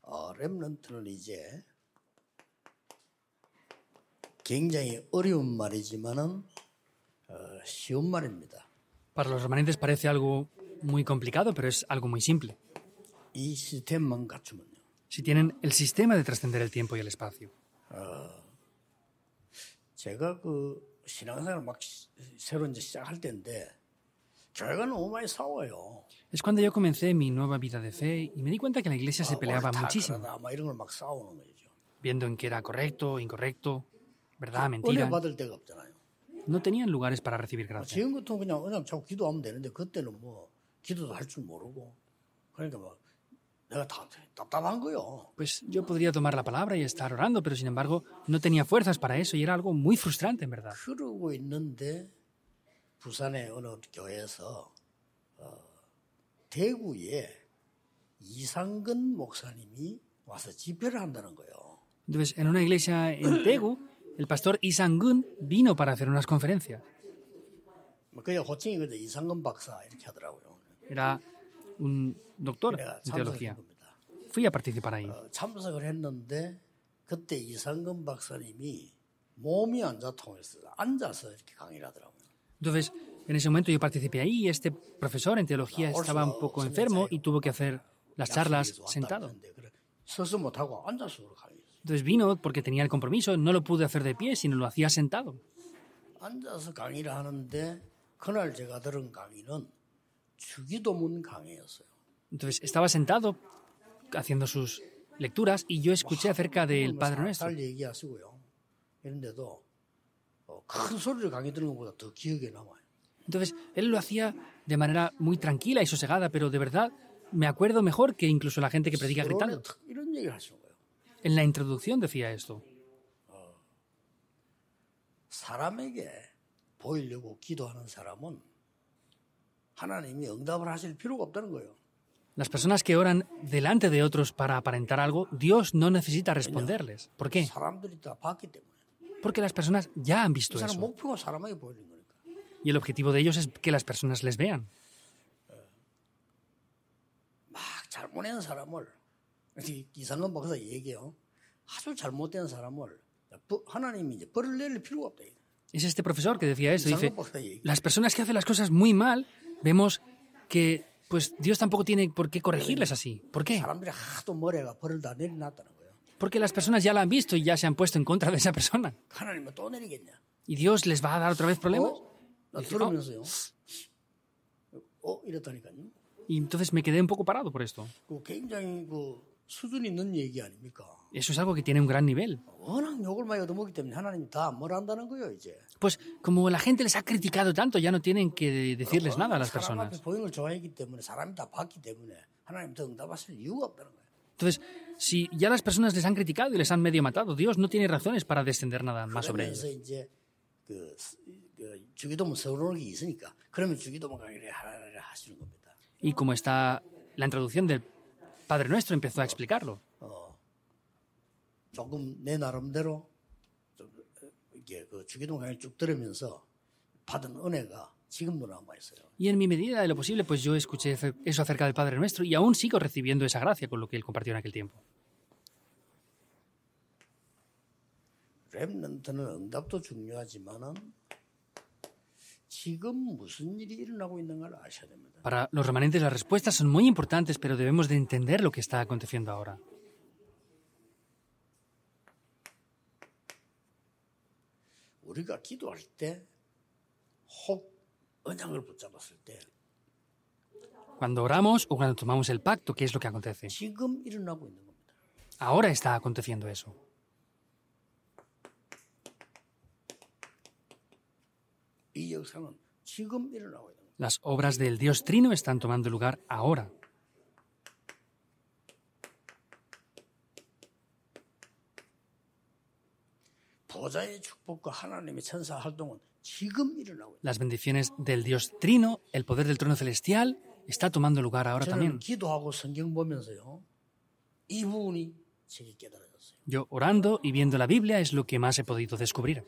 렘넌트는 이제 굉장히 어려운 말이지만은 쉬운 말입니다. Para los remanentes parece algo muy complicado, pero es algo muy simple. 이 시스템만 갖추면요. Si tienen el sistema de trascender el tiempo y el espacio. 제가 신앙생활 막 새로 이제 시작할 때인데 교회가 너무 많이 싸워요. Es cuando yo comencé mi nueva vida de fe y me di cuenta que la iglesia se peleaba muchísimo, 막 이런 걸 막 싸우는 거죠. viendo en qué era correcto, incorrecto, verdad, 은혜 mentira. 받을 데가 없잖아요. No tenían lugares para recibir gracia. 지금 같은 그냥 자꾸 기도하면 되는데 그때는 기도도 할 줄 모르고 그러니까 내가 다 답답한 거요. Pues yo podría tomar la palabra y estar orando, pero sin embargo no tenía fuerzas para eso y era algo muy frustrante, en verdad. 그러고 있는데 부산의 어느 교회에서 대구에 이상근 목사님이 와서 집회를 한다는 거예요. Entonces, en una iglesia en Daegu, el pastor Isangun vino para hacer unas conferencias. 그냥 호칭이 그저 이상근 박사 이렇게 하더라고요. Era un doctor 내가 en teología. 참석한 겁니다. Fui a participar ahí. 참석을 했는데 그때 이상근 박사님이 몸이 안 좋다고 했어요. 앉아서 이렇게 강의를 하더라고요. Entonces, en ese momento yo participé ahí y este profesor en teología estaba un poco enfermo y tuvo que hacer las charlas sentado. 서서 못하고 앉아서 강의했어요. Entonces vino porque tenía el compromiso, no lo pude hacer de pie, sino lo hacía sentado. 앉아서 강의를 하는데 그날 제가 들은 강의는 주기도문 강의였어요. Entonces estaba sentado haciendo sus lecturas y yo escuché acerca del Padre Nuestro. 잘 얘기하시고요. 이런데도 큰 소리를 강의 듣는 것보다 더 기억에 남아요. Entonces él lo hacía de manera muy tranquila y sosegada, pero de verdad me acuerdo mejor que incluso la gente que predica gritando. 이런 얘기를 하시는 거예요. En la introducción decía esto. 사람에게 보이려고 기도하는 사람은 하나님이 응답을 하실 필요가 없다는 거예요. Las personas que oran delante de otros para aparentar algo, Dios no necesita responderles. ¿Por qué? 사람들이 다 봤기 때문에. Porque las personas ya han 그 visto 사람 eso. 목표가 사람에게 보이는 거니까. Y el objetivo de ellos es que las personas les vean. 막 잘못한 사람을 이상근 박사 얘기해요. 아주 잘못된 사람을 하나님이 이제 벌을 내릴 필요가 없다. Es este profesor que decía eso. Dice, 이상근 박사 얘기. las personas que hacen las cosas muy mal, vemos que pues Dios tampoco tiene por qué corregirles así. ¿Por qué? 사람들이 하도 머리가 벌을 다 내려놨다는 거예요. Porque las personas ya la han visto y ya se han puesto en contra de esa persona. 하나님은 또 내리겠냐? ¿Y Dios les va a dar otra vez problemas? 나 들으면서요. 이랬다니까요. Y entonces me quedé un poco parado por esto. 굉장히 수준 있는 얘기 아닙니까? Eso es algo que tiene un gran nivel. 워낙 욕을 많이 얻어먹기 때문에 하나님이 다 뭘 한다는 거예요, 이제. Pues como la gente les ha criticado tanto, ya no tienen que decirles nada a las 사람 앞에 personas. 보이는 걸 좋아했기 때문에 사람이 다 봤기 때문에 하나님 더 응답하실 이유가 없다는 거예요. Entonces, si ya las personas les han criticado y les han medio matado, Dios no tiene razones para descender nada más sobre 그러면서 ellos. 이제 주기도문 세우는 게 있으니까 그러면 주기도문 강의를 하시는 겁니다. Y como está la introducción del Padre Nuestro, empezó a explicarlo. 조금 내 나름대로 이게 주기도문 강의를 쭉 들으면서 받은 은혜가 지금도 남아 있어요. Y en mi medida de lo posible, pues yo escuché eso acerca del Padre Nuestro y aún sigo recibiendo esa gracia con lo que él compartió en aquel tiempo. 렘넌트는 응답도 중요하지만은 지금 무슨 일이 일어나고 있는 걸 아셔야 됩니다. Para los remanentes las respuestas son muy importantes, pero debemos de entender lo que está aconteciendo ahora. 우리가 기도할 때 혹 언약을 붙잡았을 때 Cuando oramos o cuando tomamos el pacto, ¿qué es lo que acontece? 지금 일어나고 있는 겁니다. Ahora está aconteciendo eso. 이 역사는 지금 일어나고 있는 겁니다. Las obras del Dios Trino están tomando lugar ahora. 보좌의 축복과 하나님의 천사 활동은 지금 일어나고 있는 Las bendiciones del Dios Trino, el poder del trono celestial, está tomando lugar ahora 저는 también. 기도하고 성경 보면서요. 이 부분이 제게 깨달아졌어요. Yo orando y viendo la Biblia es lo que más he podido descubrir.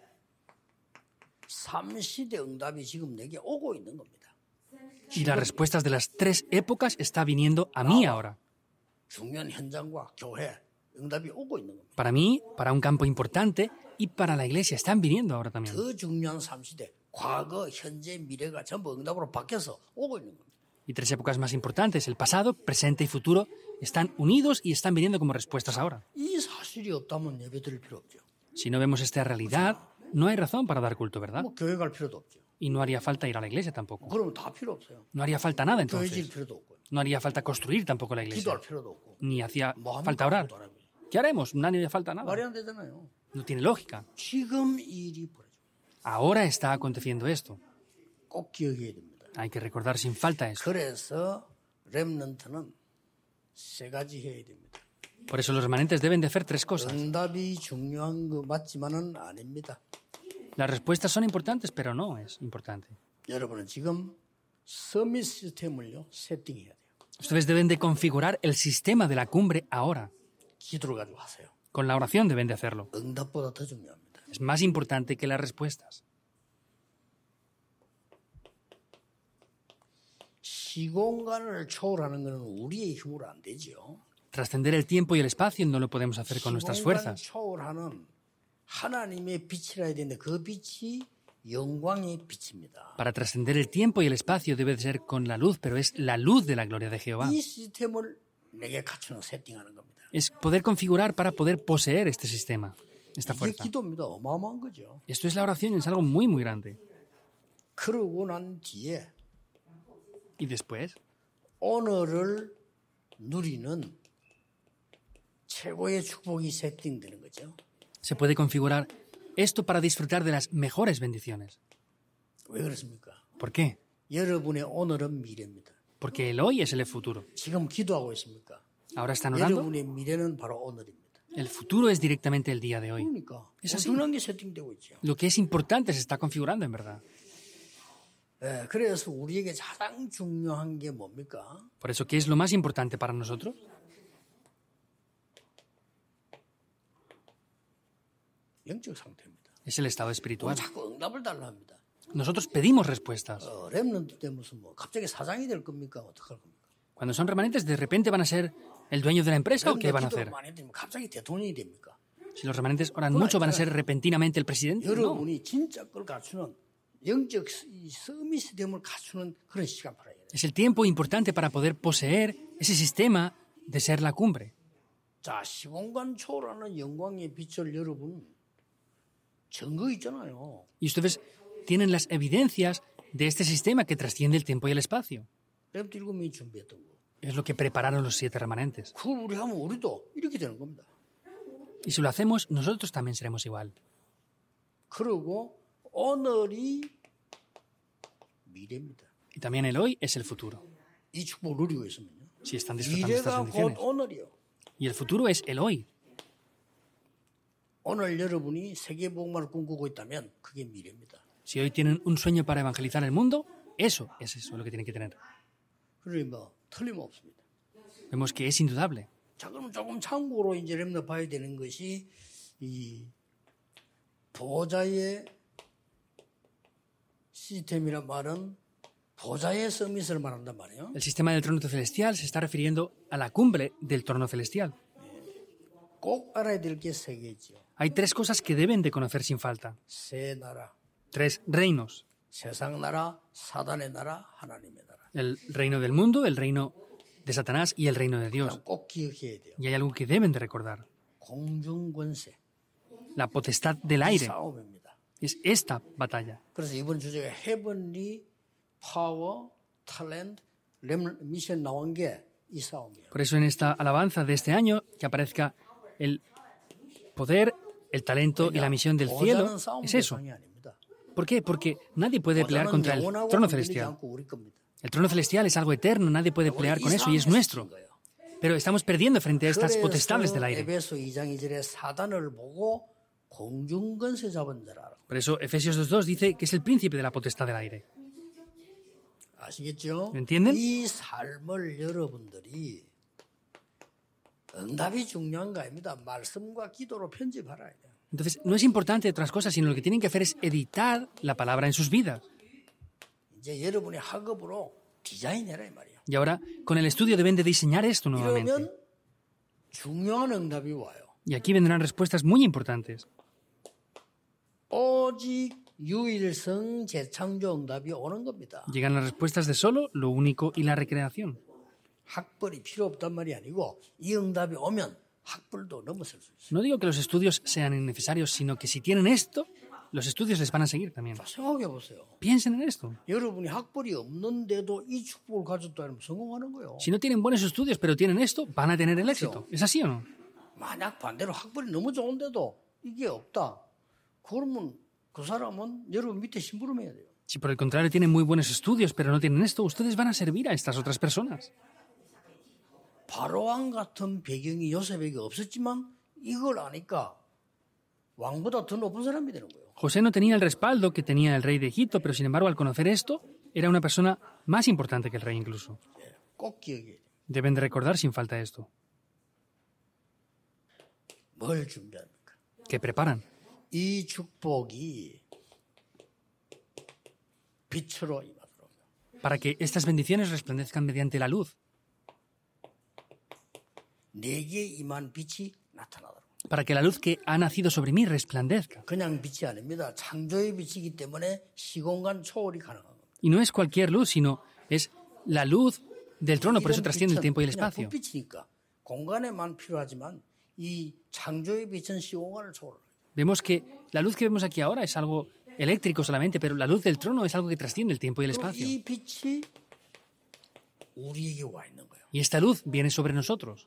삼시대 응답이 지금 내게 오고 있는 겁니다. Y las respuestas de las tres épocas está viniendo a mí ahora. 중요한 현장과 교회 응답이 오고 있는 겁니다. Para mí, para un campo importante y para la iglesia. Están viniendo ahora también. 더 중요한 3시대, 과거, 현재, 미래가 전부 응답으로 바뀌어서 오고 있는 겁니다. Y tres épocas más importantes, el pasado, presente y futuro, están unidos y están viniendo como respuestas ahora. 이 사실이 없다면 예배 드릴 필요 없죠. Si no vemos esta realidad, no hay razón para dar culto, ¿verdad? 뭐 교회 갈 필요도 없죠. Y no haría falta ir a la iglesia tampoco. 그러면 다 필요 없어요. No haría falta nada 교회 질 entonces. 필요도 없고요. No haría falta construir tampoco la iglesia. 기도할 필요도 없고. Ni hacía 뭐 합니까? falta orar. 아무것도 안 합니다. ¿Qué haremos? No haría falta nada. 말이 안 되잖아요. No tiene lógica. 지금 이 일이 벌어져. Ahora está aconteciendo esto. 꼭 기억해야 됩니다. Hay que recordar sin falta eso. 그래서 렘넌트는 세 가지 해야 됩니다. Por eso los remanentes deben de hacer tres cosas. 응답이 중요한 거 맞지만은 아닙니다. Las respuestas son importantes, pero no es importante. 여러분은 지금 서밋 시스템을요 세팅해야 돼요. Ustedes deben de configurar el sistema de la cumbre ahora. 기도를 가지고 하세요. Con la oración deben de hacerlo. 응답보다 더 중요합니다. Es más importante que las respuestas. 시공간을 초월하는 것은 우리의 힘으로 안 되죠. Trascender el tiempo y el espacio no lo podemos hacer con nuestras 시공간 fuerzas. 초월하는 하나님의 빛이라 해야 되는데 그 빛이 영광의 빛입니다. Para trascender el tiempo y el espacio debe de ser con la luz, pero es la luz de la gloria de Jehová. 이 시스템을 내게 갖추는 세팅하는 겁니다. Es poder configurar para poder poseer este sistema, esta 이게 fuerza. 기도입니다. 어마어마한 거죠. Esto es la oración, es algo muy, muy grande. 그러고 난 뒤에 Y después, 오늘을 누리는 최고의 축복이 세팅되는 거죠. se puede configurar esto para disfrutar de las mejores bendiciones. 왜 그렇습니까? ¿Por qué? 여러분의 오늘은 미래입니다. Porque el hoy es el futuro. 지금 기도하고 있습니까? Ahora están orando. 여러분의 미래는 바로 오늘입니다. El futuro es directamente el día de hoy. 그러니까 Es así. 중요한 게 세팅되고 있죠. Lo que es importante se está configurando en verdad. 예, 그래서 우리에게 가장 중요한 게 뭡니까? Por eso, ¿qué es lo más importante para nosotros? 영적 상태입니다. Es el estado espiritual. 자꾸 응답을 달라 합니다. Nosotros pedimos respuestas. 렘넌트 때 무슨 뭐 갑자기 사장이 될 겁니까? 어떡할 겁니까? Cuando son remanentes, ¿de repente van a ser el dueño de la empresa o qué van a 기도를 hacer? 많이 드리면 갑자기 대통령이 됩니까? Si los remanentes oran mucho, ¿van a ser repentinamente el presidente? No. 여러분이 진짜 걸 갖추는 영적 이 서밋 시스템을 갖추는 그런 시간 바라야 돼요. Es el tiempo importante para poder poseer ese sistema de ser la cumbre. 자, 시공간 초월하는 영광의 빛을 여러분 증거 있잖아요. Y ustedes tienen las evidencias de este sistema que trasciende el tiempo y el espacio. 렘트 7명이 준비했던 거. Es lo que prepararon los 7 remanentes. 그걸 우리 하면 우리도 이렇게 되는 겁니다. Y si lo hacemos, nosotros también seremos igual. 그리고 오늘이 미래입니다. Y también el hoy es el futuro. 이 축복을 누리고 있으면요. Si están disfrutando de estas 미래가 곧 bendiciones. 오늘이요. Y el futuro es el hoy. 오늘 여러분이 세계복음을 꿈꾸고 있다면 그게 미래입니다. Si hoy tienen un sueño para evangelizar el mundo, eso es eso lo que tienen que tener. 그러니 뭐 틀림없습니다. Vemos que es indudable. 자, 그럼 조금 참고로 이제 렘너 봐야 되는 것이 이 보좌의 시스템이란 말은 보좌의 서밋을 말한단 말이에요. El sistema del trono celestial se está refiriendo a la cumbre del trono celestial. 꼭 알아야 될 게 세 개죠. Hay tres cosas que deben de conocer sin falta. 세 나라, Tres reinos. 세상 나라, 사단의 나라, 하나님의 나라. El reino del mundo, el reino de Satanás y el reino de Dios. 꼭 기억해야 돼요. Y hay algo que deben de recordar. 공중권세, La potestad del 이 aire. 싸움입니다. Es esta batalla. 그래서 이번 주제가 헤븐리 파워, 탤런트, 미션 나온 게 이 싸움이에요. Por eso en esta alabanza de este año que aparezca el poder, el talento y la misión del cielo. 보좌는 싸움 Es eso. 대상이 아닙니다. ¿Por qué? Porque nadie puede pelear 보좌는 contra el 영원하고 trono 흔들리지 celestial. 않고 우리 겁니다. El trono celestial es algo eterno, nadie puede pelear con eso y es 이 nuestro. 싸움에 거예요. Pero estamos perdiendo frente a estas potestades del 그래서 aire. 에베소 2장 2절에 사단을 보고 공중권세 잡은 자라. Por eso Efesios 2.2 dice que es el príncipe de la potestad del aire. 아시겠죠? entienden? 이 삶을 여러분들이 응답이 중요한 거 아닙니다. 말씀과 기도로 편집하라. Entonces, no es importante otras cosas, sino lo que tienen que hacer es editar la palabra en sus vidas. 이제 여러분의 학업으로 디자인해라 이 말이야. Y ahora, con el estudio deben de diseñar esto nuevamente. 이러면 중요한 응답이 와요. Y aquí vendrán respuestas muy importantes. 오직 유일성 재창조 응답이 오는 겁니다. Llegan las respuestas de solo, lo único y la recreación. 학벌이 필요 없단 말이 아니고 이 응답이 오면 학벌도 넘어설 수 있어요. No digo que los estudios sean innecesarios, sino que si tienen esto, los estudios les van a seguir también. 생각해 보세요. Piensen en esto. 여러분이 학벌이 없는데도 이 축복을 가졌다면 성공하는 거예요. Si no tienen buenos estudios, pero tienen esto, van a tener el éxito. ¿Es así o no? 만약 반대로 학벌이 너무 좋은데도 이게 없다. 그러면 그 사람은 여러분 밑에 심부름해야 돼요. Si por el contrario tienen muy buenos estudios, pero no tienen esto, ustedes van a servir a estas otras personas. 바로왕 같은 배경이 요셉에게 없었지만 이걸 아니까 왕보다 더 높은 사람이 되는 거예요. José no tenía el respaldo que tenía el rey de Egipto, pero sin embargo, al conocer esto, era una persona más importante que el rey incluso. 꼭 기억해야 돼요. Deben de recordar sin falta esto. 뭘 준비합니까? ¿Qué preparan? 이 축복이 빛으로 임하도록. Para que estas bendiciones resplandezcan mediante la luz. 내게 임한 빛이 나타나도록. Para que la luz que ha nacido sobre mí resplandezca. 그냥 빛이 아닙니다. 창조의 빛이기 때문에 시공간 초월이 가능한 겁니다. Y no es cualquier luz, sino es la luz del trono, por eso trasciende el tiempo y el 그냥 espacio. 불빛이니까 공간에만 필요하지만 이 창조의 빛은 시공간을 초월해요. Vemos que la luz que vemos aquí ahora es algo eléctrico solamente, pero la luz del trono es algo que trasciende el tiempo y el espacio. 이 빛이 우리에게 와 있는 거예요. Y esta luz viene sobre nosotros.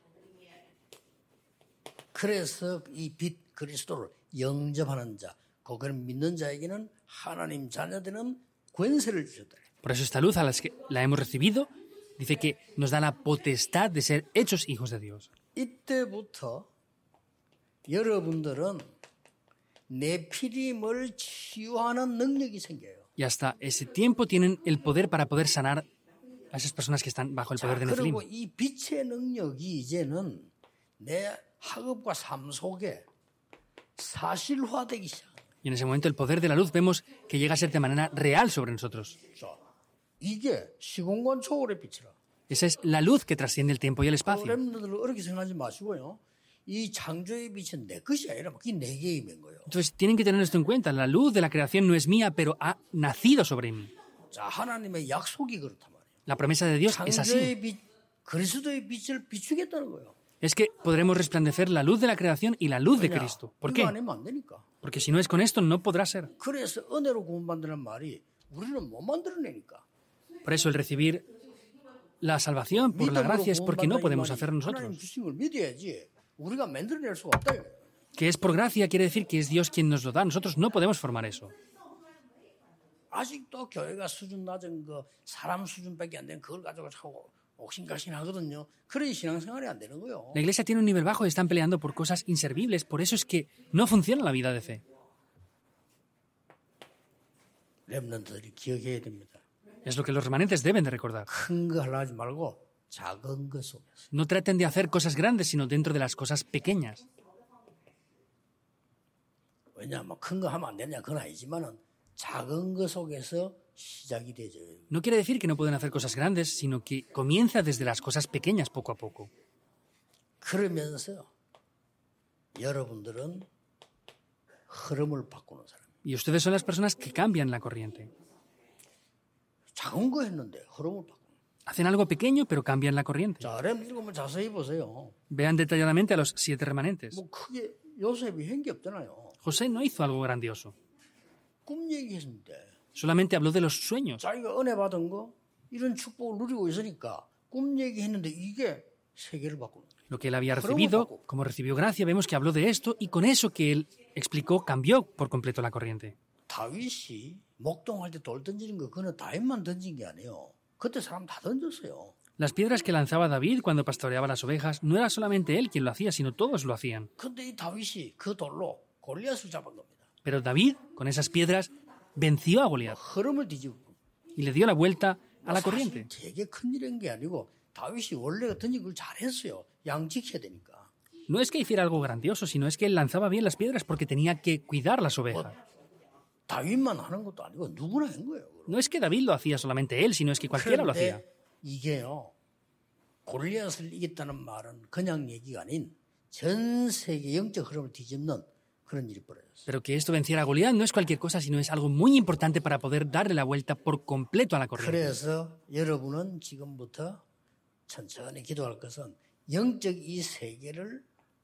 그래서 이 빛 그리스도를 영접하는 자, 그걸 믿는 자에게는 하나님 자녀되는 권세를 주셨다. Por eso esta luz a las que la hemos recibido dice que nos da la potestad de ser hechos hijos de Dios. 이때부터 여러분들은 네피림을 치유하는 능력이 생겨요. Y hasta ese tiempo tienen el poder para poder sanar a esas personas que están bajo el poder de Nefilim. 그리고 이 빛의 능력이 이제는 내 학업과 삶 속에 사실화되기 시작합니다. Y en ese momento el poder de la luz vemos que llega a ser de manera real sobre nosotros. 이게 시공간 초월의 빛이라. Esa es la luz que trasciende el tiempo y el espacio. 여러분들 어렵게 생각하지 마시고요. 이 창조의 빛은 내 것이 아니라 그게 내게 임한 거예요. Entonces tienen que tener esto en cuenta. La luz de la creación no es mía, pero ha nacido sobre mí. 자, 하나님의 약속이 그렇단 말이에요. La promesa de Dios es así. 창조의 빛, 그리스도의 빛을 비추겠다는 거예요. Es que podremos resplandecer la luz de la creación y la luz de Cristo. ¿Por 이거 qué? 안 하면 안 되니까. Porque si no es con esto, no podrá ser. 그래서 은혜로 구원받는 말이 우리는 못 만들어내니까. Por eso el recibir la salvación por la gracia es porque no podemos hacer 하나님 nosotros. 주신 걸 믿어야지 우리가 만들어낼 수가 없다. Que es por gracia quiere decir que es Dios quien nos lo da. Nosotros no podemos formar eso. 아직도 교회가 수준 낮은 거 사람 수준밖에 안 되는 그걸 가지고 자꾸 옥신각신하거든요. 그래 신앙생활이 안 되는 거예요. La iglesia tiene un nivel bajo y están peleando por cosas inservibles. Por eso es que no funciona la vida de fe. 렘넌트들이 기억해야 됩니다. Es lo que los remanentes deben de recordar. 큰 거 하려 하지 말고 작은 거 속에서. No traten de hacer cosas grandes, sino dentro de las cosas pequeñas. 왜냐하면 큰 거 하면 안 되냐 그건 아니지만은 작은 거 속에서 시작이 되죠. No quiere decir que no pueden hacer cosas grandes, sino que comienza desde las cosas pequeñas poco a poco. 그러면서 여러분들은 흐름을 바꾸는 사람. Y ustedes son las personas que cambian la corriente. 작은 거 했는데 흐름을 바꾸는. Hacen algo pequeño, pero cambian la corriente. 자, 렘 읽으면 자세히 보세요. Vean detalladamente a los 7 remanentes. 뭐 크게 요셉이 한 게 없잖아요. José no hizo algo grandioso. 꿈 얘기했는데 Solamente habló de los sueños. 자기가 은혜 받은 거 이런 축복을 누리고 있으니까 꿈 얘기했는데 이게 세계를 바꾸는 거예요. Lo que él había recibido, como recibió gracia, vemos que habló de esto y con eso que él explicó cambió por completo la corriente. 다윗이 목동할 때 돌 던지는 거 그거는 다윗만 던진 게 아니에요. 그때 사람 다 던졌어요. Las piedras que lanzaba David cuando pastoreaba las ovejas no era solamente él quien lo hacía, sino todos lo hacían. 근데 이 다윗이 그 돌로 골리앗을 잡은 겁니다. Pero David, con esas piedras, venció a Goliat 흐름을 뒤집고. y le dio la vuelta a la 사실 corriente. 되게 큰 일인 게 아니고 다윗이 원래 던진 걸 잘했어요. 양지켜야 되니까. No es que hiciera algo grandioso, sino es que él lanzaba bien las piedras porque tenía que cuidar las ovejas. 다윗만 하는 것도 아니고 누구나 한 거예요. No es que David lo hacía solamente él, sino es que cualquiera lo hacía. 이게요. 골리앗을 이겼다는 말은 그냥 얘기가 아닌 전 세계 영적 흐름을 뒤집는 그런 일이 벌어졌어요. Pero que esto venciera a Goliat no es cualquier cosa, sino es algo muy importante para poder darle la vuelta por completo a la corriente. 그래서 여러분은 지금부터 천천히 기도할 것은 영적 이 세계를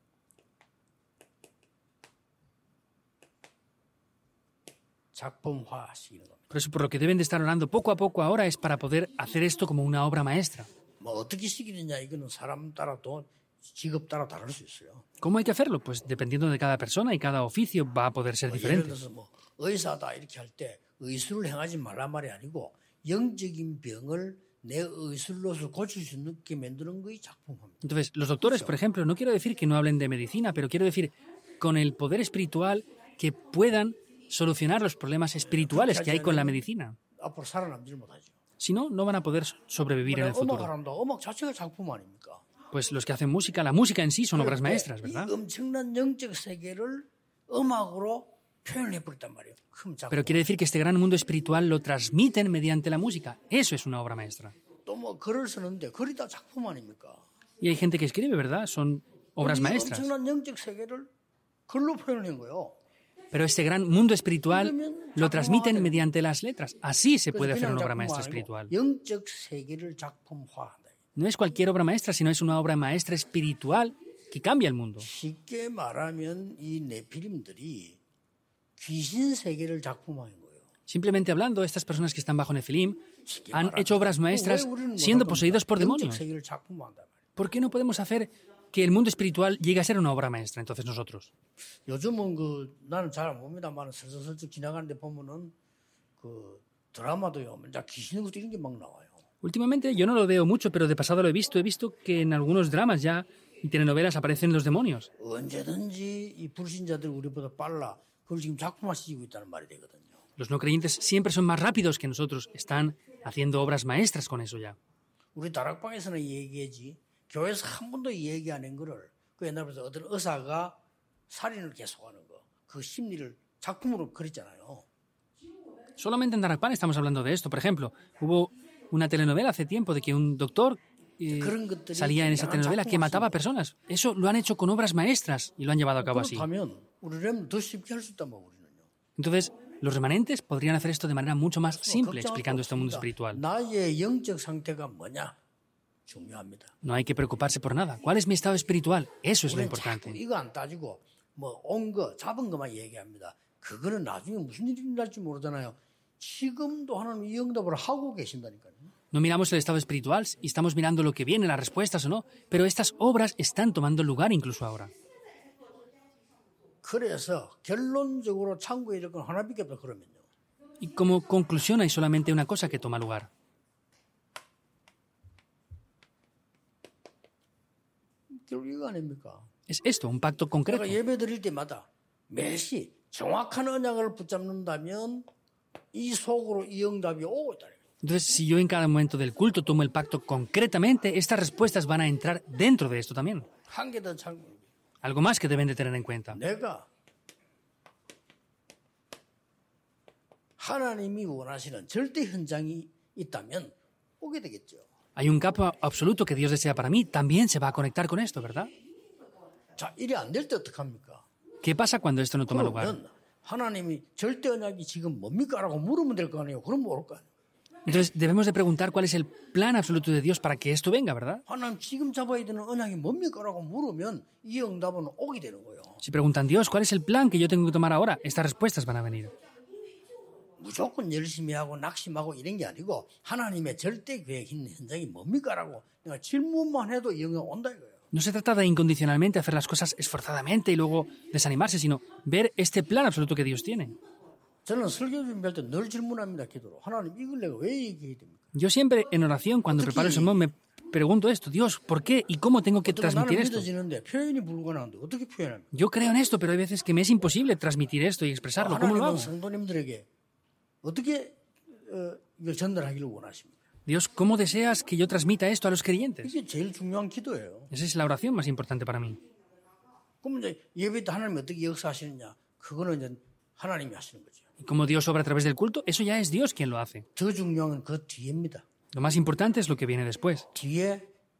작품화시키는 겁니다. Por eso, por lo que deben de estar orando poco a poco ahora es para poder hacer esto como una obra maestra. 뭐 어떻게 시키느냐 이거는 사람 따라 또 직업 따라 다를 수 있어요. ¿Cómo hay que hacerlo? Pues dependiendo de cada persona y cada oficio va a poder ser 예를 diferente. 들어서 뭐 의사다 이렇게 할 때 의술을 행하지 말란 말이 아니고 영적인 병을 내 의술로서 고칠 수 있게 만드는 것이 작품합니다. Entonces, los doctores, por ejemplo, no quiero decir que no hablen de medicina, pero quiero decir con el poder espiritual que puedan solucionar los problemas espirituales que hay con la medicina. 앞으로 살아남지를 못하죠. Si no, no van a poder sobrevivir en el 음악을 futuro. 한다. 음악 자체가 작품 아닙니까? Pues los que hacen música, la música en sí son obras maestras, 이 ¿verdad? 엄청난 영적 세계를 음악으로 표현해 버렸단 말이에요. 큰 작품. Pero quiere decir que este gran mundo espiritual lo transmiten mediante la música. Eso es una obra maestra. 또 뭐 글을 쓰는데 글이 다 작품 아닙니까? Y hay gente que escribe, ¿verdad? Son obras 이 maestras. 엄청난 영적 세계를 글로 표현한 거예요. Pero este gran mundo espiritual lo transmiten mediante las letras. Así se puede hacer una obra maestra espiritual. 영적 세계를 작품화한다. No es cualquier obra maestra, sino es una obra maestra espiritual que cambia el mundo. 쉽게 말하면 이 네피림들이 귀신 세계를 작품화한 거예요. Simplemente hablando, estas personas que están bajo Nefilim 쉽게 han 말하면 hecho obras 왜 maestras 우리는 siendo 못할 poseídos por 겁니까? 영적 demonios. 세계를 작품화한단 말이에요. ¿Por qué no podemos hacer que el mundo espiritual llegue a ser una obra maestra entonces nosotros? 요즘은 나는 잘 안 봅니다만 슬쩍 지나가는데 보면은 드라마도요. 먼저 귀신 것도 이런 게 막 나와요. Últimamente yo no lo veo mucho, pero de pasado lo he visto. He visto que en algunos dramas ya y telenovelas aparecen los demonios. 언제든지 이 불신자들 우리보다 빨라. 그걸 지금 작품화시키고 있다는 말이 되거든요. Los no creyentes siempre son más rápidos que nosotros. Están haciendo obras maestras con eso ya. 우리 다락방에서는 얘기하지. 교회에서 한 번도 얘기 안 한 거를 그 옛날부터 어떤 의사가 살인을 계속하는 거. 그 심리를 작품으로 그렸잖아요. Solamente en Darakpan estamos hablando de esto. Por ejemplo, hubo una telenovela hace tiempo de que un doctor salía en esa telenovela que mataba a personas. Eso lo han hecho con obras maestras y lo han llevado a cabo así. 그렇다면 우리는 더 쉽게 할 수 있단 말이에요. 우리는요. Entonces, los remanentes podrían hacer esto de manera mucho más simple, explicando este mundo espiritual. 나의 영적 상태가 뭐냐? 중요합니다. No hay que preocuparse por nada. ¿Cuál es mi estado espiritual? Eso es lo 우리는 importante. 자꾸 이거 안 따지고 뭐 온 거, 잡은 것만 얘기합니다. 그거는 나중에 무슨 일이 날지 모르잖아요. 지금도 하나님 이 응답을 하고 계신다니까요. No miramos el estado espiritual y estamos mirando lo que viene, las respuestas o no, pero estas obras están tomando lugar incluso ahora. 그래서 결론적으로 창고에 이럴 건 하나밖에 없다 그러면요. Y como conclusión hay solamente una cosa que toma lugar. 결국 이거 아닙니까? Es esto, un pacto concreto. 내가 예배 드릴 때마다 매시 정확한 언약을 붙잡는다면 이 속으로 이 응답이 오고 있다. Entonces, si yo en cada momento del culto tomo el pacto concretamente, estas respuestas van a entrar dentro de esto también. 한 개 더 창고. Algo más que deben de tener en cuenta. 내가 하나님이 원하시는 절대 현장이 있다면 오게 되겠죠. Hay un campo absoluto que Dios desea para mí, también se va a conectar con esto, ¿verdad? 자, 일이 안 될 때 어떡합니까? ¿Qué pasa cuando esto no toma lugar? 그러면 하나님이 절대 언약이 지금 뭡니까? 라고 물으면 될 거 아니에요. 그럼 모를 거 아니에요. Entonces debemos de preguntar cuál es el plan absoluto de Dios para que esto venga, ¿verdad? 하나님 지금 잡아야 되는 언약이 뭡니까? 라고 물으면 이 응답은 오게 되는 거예요. Si preguntan, Dios, ¿cuál es el plan que yo tengo que tomar ahora? Estas respuestas van a venir. 무조건 열심히 하고 낙심하고 이런 게 아니고 하나님의 절대 계획 현장이 뭡니까? 라고 내가 질문만 해도 이 응답 온다 이거예요. No se trata de incondicionalmente hacer las cosas esforzadamente y luego desanimarse, sino ver este plan absoluto que Dios tiene. 저는 설교 준비할 때 늘 질문합니다. 기도로. 하나님 이걸 내가 왜 얘기해야 됩니까? Yo siempre en oración, cuando preparo el sermón, me pregunto esto, Dios, ¿por qué y cómo tengo que 나는 transmitir esto? 믿어지는데 표현이 불가능한데 어떻게 표현합니까? Yo creo en esto, pero hay veces que me es imposible transmitir esto y expresarlo. ¿Cómo lo 하나님은 hago? 성도님들에게 어떻게 이걸 전달하기를 원하십니까? Dios, ¿cómo deseas que yo transmita esto a los creyentes? 이게 제일 중요한 기도예요. Esa es la oración más importante para mí. 그럼 이제 예배 때 하나님이 어떻게 역사하시느냐? 그거는 이제 하나님이 하시는 거죠. Y como Dios obra a través del culto, eso ya es Dios quien lo hace. 더 중요한 건 그 뒤에입니다. Lo más importante es lo que viene después. 뒤에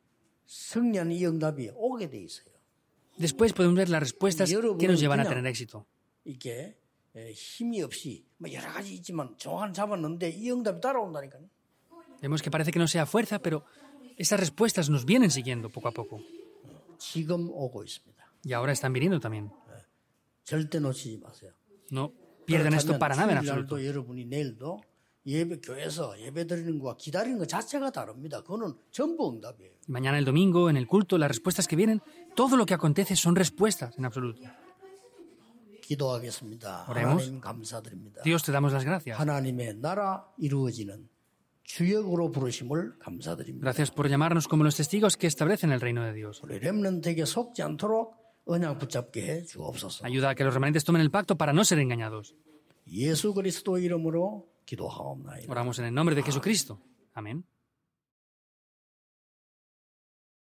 승리하는 이 응답이 오게 돼 있어요. Después podemos ver las respuestas que nos llevan a tener éxito. 이게 힘이 없이 뭐 여러 가지 있지만 정확한 잡았는데 이 응답이 따라온다니까요. Vemos que parece que no sea fuerza, pero esas respuestas nos vienen siguiendo poco a poco. 지금 오고 있습니다. Y ahora están viniendo también. 절대 놓치지 마세요. No pierdan esto para nada en absoluto. 주일날도 여러분이 내일도 예배 교회에서 예배 드리는 것과 기다리는 것 자체가 다릅니다. 그거는 전부 응답이에요. Mañana el domingo, en el culto, las respuestas que vienen, todo lo que acontece son respuestas en absoluto. 기도하겠습니다. Oremos. 하나님 감사드립니다. Dios, te damos las gracias. 하나님의 나라 이루어지는 주역으로 부르심을 감사드립니다. Gracias por llamarnos como los testigos que establecen el reino de Dios. 우리 렘넌트에게 속지 않도록 언약 붙잡게 해 주옵소서. Ayuda a que los remanentes tomen el pacto para no ser engañados. 예수 그리스도 이름으로 기도하옵나이다. Oramos en el nombre de Jesucristo. Amén.